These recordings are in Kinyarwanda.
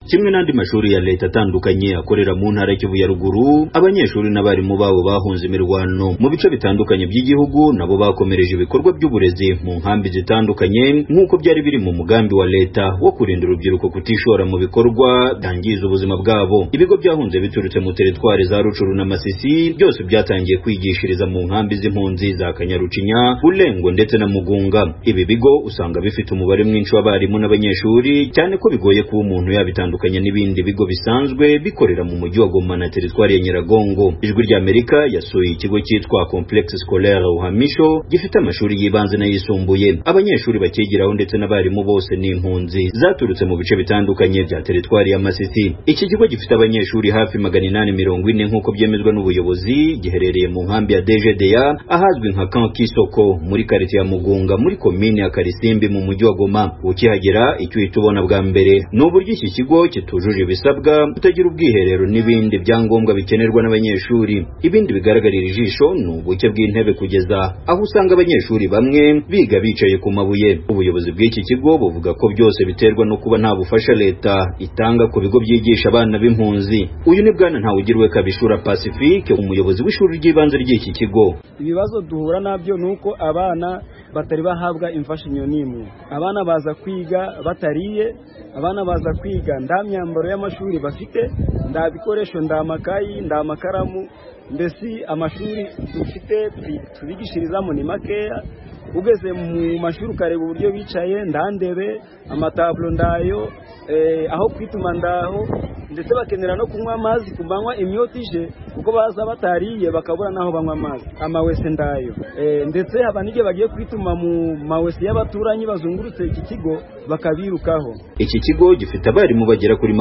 kimwe n'andi mashuri ya leta atandukanye akorera mu ntara y'Kivu ya ruguru. Abanyeshuri n'abarimu babo bahunze imirwano mu bice bitandukanye by'igihugu nabo bakomereje ibikorwa by'uburezi mu nkambi zitandukanye nk'uko byari biri mu mugambi wa leta wo kurinda urubyiruko kutishora mu bikorwa byangiza ubuzima bwabo. Ibigo byahunze biturutse mu teritwari za Rucuru na Masisi byose byatangiye kwigishiriza mu nkambi z'impunzi za Kanyarucinya, Bulengo ndetse na Mugunga. Ibi bigo usanga bifite umubare mwinshi w'abarimu n'abanyeshuri, cyane ko bigoye kuba umuntu yabitandukanya n'ibindi bigo bisanzwe bikorera mu mujyi wa Goma na teritwari ya Nyiragongo. Ijwi rya Amerika yasuye ikigo cyitwa Complexe Scolaire Uhamisho gifite amashuri y'ibanze n'ayisumbuye. Abanyeshuri bakigiraho ndetse n'abarimu bose ni impunzi zaturutse mu bice bitandukanye bya teritwari ya Masisi. Iki kigo gifite abanyeshuri hafi 840 nk'uko byemezwa n'ubuyobozi, giherereye mu nkambi ya DGDA ahazwi nka Camp Kisoko muri quartier ya Mugunga muri komine ya Karisimbi mu mujyi wa Goma. Ukihagera icyo itubona bwa mbere ni uburyo iki kigo kitujuje ibisabwa, kutagira ubwiherero n'ibindi byangombwa bikenerwa n'abanyeshuri. Ibindi bigaragarira ijisho ni ubuke bw'intebe kugeza aho usanga abanyeshuri bamwe biga bicaye ku mabuye. Ubuyobozi bw'iki kigo buvuga ko byose biterwa no kuba nta bufasha leta itanga ku bigo byigisha abana b'impunzi. Uyu ni bwana Ntawugirwe Kabishura Pacifique, umuyobozi w'ishuri ry'ibanze ry'iki kigo. Ibibazo duhura nabyo nuko abana batari bahabwa imfashanyo n'imwe. Abana baza kwiga batariye, abana baza kwiga nda myambaro y'amashuri bafite, nda bikoresho, nda makayi, nda makaramu. Mbese amashuri dufite tubigishirizamo ni makeya. Ugeze mu mashuri ukareba uburyo bicaye, ndandebe amatablo ndayo, aho kwituma ndaho, ndetse bakenera no kunywa amazi kubanywa imyotije kuko baza batariye bakabura naho banywa amazi. Amawese ndayo, ndetse haba nige bagiye kwituma mu mawese y'abaturanyi bazungurutse iki kigo bakabirukaho. Iki kigo gifite abarimu bagera kuri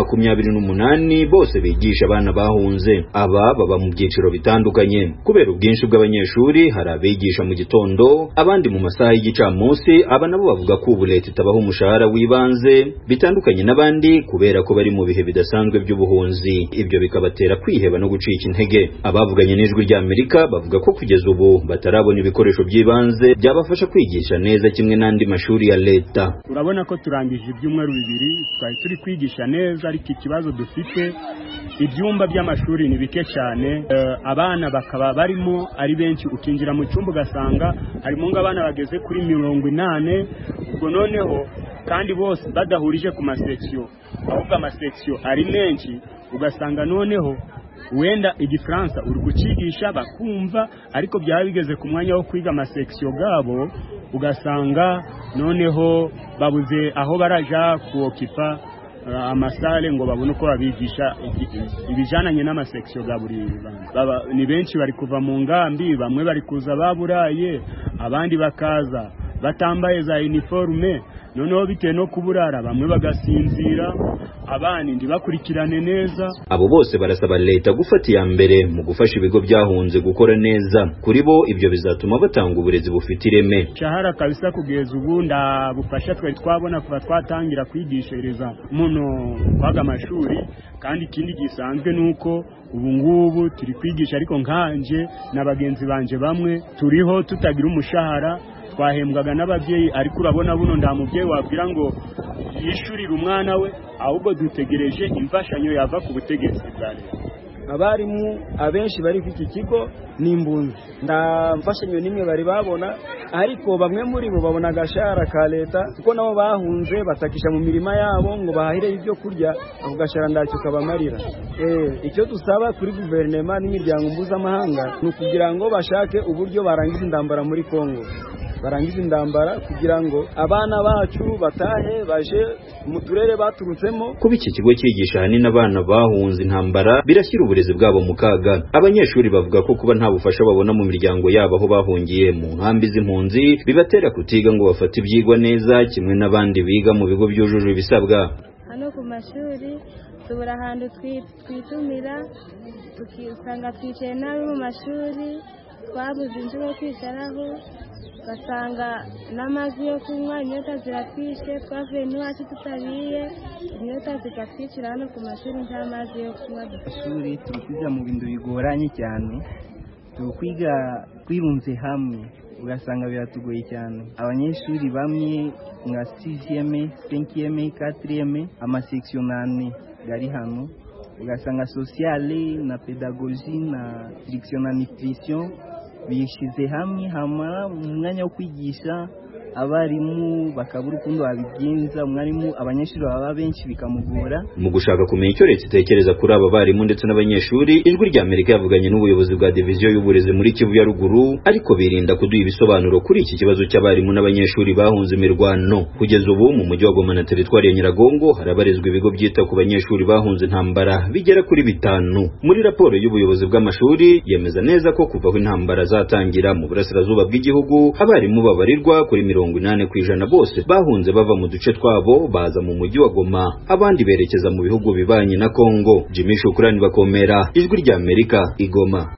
28 bose bigisha abana bahunze. Aba baba mu byiciro bitandukanye. Kubera ubwinshi bw'abanyeshuri hari abigisha mu gitondo, abandi mu masaha y'igicamunsi. Aba nabo bavuga ko ubu leta itabaho umushahara w'ibanze bitandukanye n'abandi kubera ko bari mu bihe bidasanzwe by'ubuhunzi. Ibyo bikabatera kwiheba no gucika intege. Abavuganye n'Ijwi rya Amerika bavuga ko kugeza ubu batarabona ibikoresho by'ibanze byabafasha kwigisha neza kimwe n'andi mashuri ya leta. Urabona ko turangije ibyumweru 2 twari turi kwigisha neza, ariko ikibazo dufite ibyumba by'amashuri ni bike cyane. Abana bakaba barimo ari benshi, ukinjira mu cyumba ugasanga harimo ng'abana bageze kuri 80. Ubwo noneho kandi bose badahurije ku masection, ahubwo amasection ari menshi, ugasanga noneho wenda igifaransa uri gucigisha bakumva, ariko byaba bigeze ku mwanya wo kwiga amasection gabo ugasanga noneho babuze aho baraja kuokipa amasale ngo babone uko babigisha ibijananye n'amasection ga buri bana. Ni benshi bari kuva mu ngambi, bamwe bari kuza baburaye, abandi bakaza batambaye za uniforme, noneho bitewe no kuburara bamwe bagasinzira, abandi ndibakurikirane neza. Abo bose barasaba leta gufata iya mbere mu gufasha ibigo byahunze gukora neza. Kuri bo ibyo bizatuma batanga uburezi bufite ireme. Shahara kabisa kugeza ubu ndabufasha twari twabona kuva twatangira kwigishereza muno kwaga amashuri, kandi ikindi gisanzwe nuko ubu ngubu turi kwigisha, ariko nkanje na bagenzi banje bamwe turiho tutagira umushahara, twahembwaga n'ababyeyi, ariko urabona buno nda mubyeyi wabwira ngo yishurira umwana we, ahubwo dutegereje imfashanyo yava ku butegetsi bwa leta. Abarimu abenshi bari ku iki kigo ni imbunzi, nda mfashanyo nimwe bari babona, ariko bamwe muri bo babona agashara ka leta kuko nabo bahunze batakisha mu mirima yabo ngo bahahire ibyo kurya, ako gashara ndacyo kabamarira. Icyo dusaba kuri guverinoma n'imiryango mpuzamahanga ni ukugira ngo bashake uburyo barangiza indambara muri Kongo, barangiza indambara kugira ngo abana bacu batahe baje mu turere baturutsemo. Kuba iki kigo cyigisha hanini abana bahunze intambara birashyira uburezi bwabo mu kaga. Abanyeshuri bavuga ko kuba nta bufasha babona mu miryango yabo aho bahungiye mu nkambi z'impunzi bibatera kutiga ngo bafate ibyigwa neza kimwe n'abandi biga mu bigo byujuje ibisabwa. Hano ku mashuri tubura ahantu twitumira, tukisanga twicaye nabi mu mashuri, twabuze inzu yo kwicaraho, ugasanga n'amazi yo kunywa inyota ziratwishe, twavuye n'iwacu tutariye inyota zikatwicira. Hano ku mashuri nta mazi yo kunywa. Ishuri turi kwiga mu bintu bigoranye cyane, turi kwiga twirunze hamwe, ugasanga biratugoye cyane. Abanyeshuri bamwe nka 6e, 5e, 4e amasection 8 gari hano ugasanga sociale na pedagogie na direction na nutrition bishize hamwe hamara mu mwanya wo kwigisha abarimu bakabura ukundi babigenza umwarimu abanyeshuri baba benshi bikamugora. Mu gushaka kumenya icyo leta itekereza kuri aba barimu ndetse n'abanyeshuri, Ijwi rya Amerika yavuganye n'ubuyobozi bwa diviziyo y'uburezi muri Kivu ya ruguru, ariko birinda kuduha ibisobanuro kuri iki kibazo cy'abarimu n'abanyeshuri bahunze imirwano. Kugeza ubu mu mujyi wa Goma na teritwari ya Nyiragongo harabarizwa ibigo byita ku banyeshuri bahunze intambara bigera kuri 5. Muri raporo y'ubuyobozi bw'amashuri yemeza neza ko kuva aho intambara zatangira mu burasirazuba bw'igihugu, abarimu babarirwa kuri 80% bose bahunze bava mu duce twabo baza mu mujyi wa Goma, abandi berekeza mu bihugu bibanye na Kongo. Jimmy Shukrani Bakomera, Ijwi rya Amerika, Igoma.